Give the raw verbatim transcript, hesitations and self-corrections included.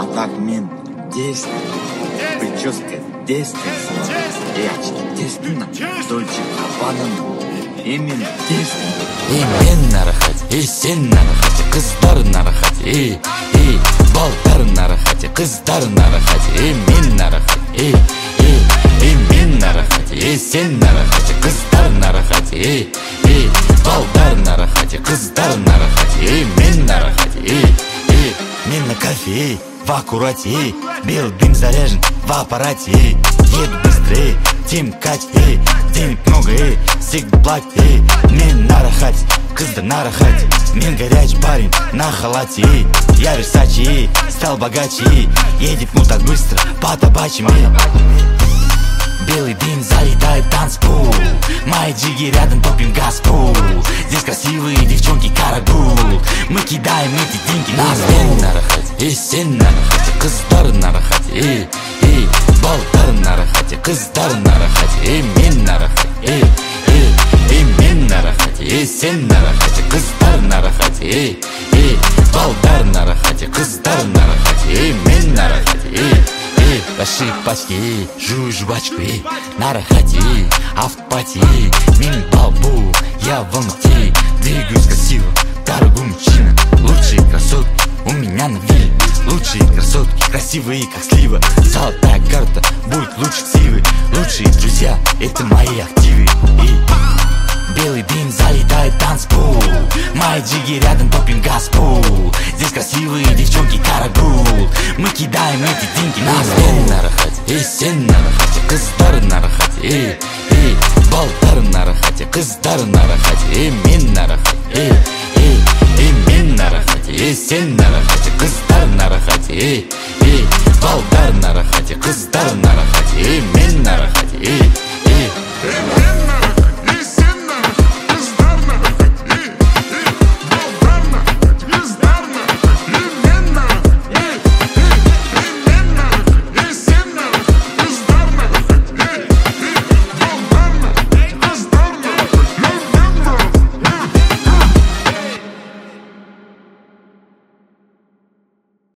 А так мен действенный, прическа действенная, и очки действенные, Дольче Габбана именно действенный. И мен нарахат, и сен нарахат, қыздар нарахат, и, и, балдар нарахат, қыздар нарахат, и мен нарахат, и, и, и мен нарахат, и сен нарахат, қыздар нарахат, и, и, балдар нарахат, қыздар нарахат, и мен нарахат, и, и, мен на кофе, в аккурате, белый дым заряжен в аппарате, еду быстрее, тем каче, денег много, эй, всегда платит, эй, мен нарахат, қыздар нарахат, мен горячий парень на халате, эй, я Версачи, эй, стал богаче, эй, едет ну так быстро по табачьим, эй. Белый дым залетает в танцпол, мои джиги рядом топим газпол. Здесь красивые девчонки карагул, мы кидаем эти деньги на стол. Мен нарахат, и сен нарахат, қыздар нарахат, и, и, балдар нарахат, қыздар нарахат, и мен нарахат, и, и, и мен нарахат, и сен нарахат, қыздар нарахат, и, и, балдар нарахат, қыздар нарахат, и мен нарахат, и, и, большие пачки, жую жвачку, и, нарахат, и, автопати, мен балбу, я в Алмате, двигаюсь красиво, дорогой мужчина, лучшие красотки у меня на вилле, лучшие красотки, красивые как слива, золотая карта будет лучше сивы, лучшие друзья это мои активы, и белый дым залетает в танцпол, мои джиги рядом топим газпол. Здесь красивые девчонки карагул, мы кидаем эти деньги на стол. Мен нарахат, и сен нарахат, қыздар нарахат, и, и, балдар нарахат, қыздар нарахат, и мен нарахат, и, и, и мен нарахат, и сен нарахат, қыздар нарахат, и, и, балдар нарахат, қыздар